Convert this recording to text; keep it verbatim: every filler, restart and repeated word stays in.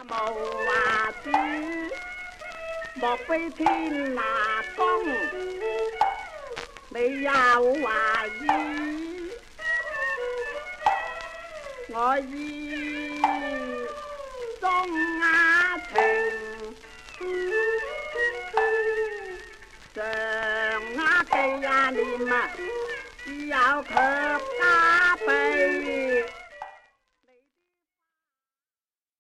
無話主，莫非天拿公，你有懷疑？我意中雅情，上雅記呀念啊，只有卻家。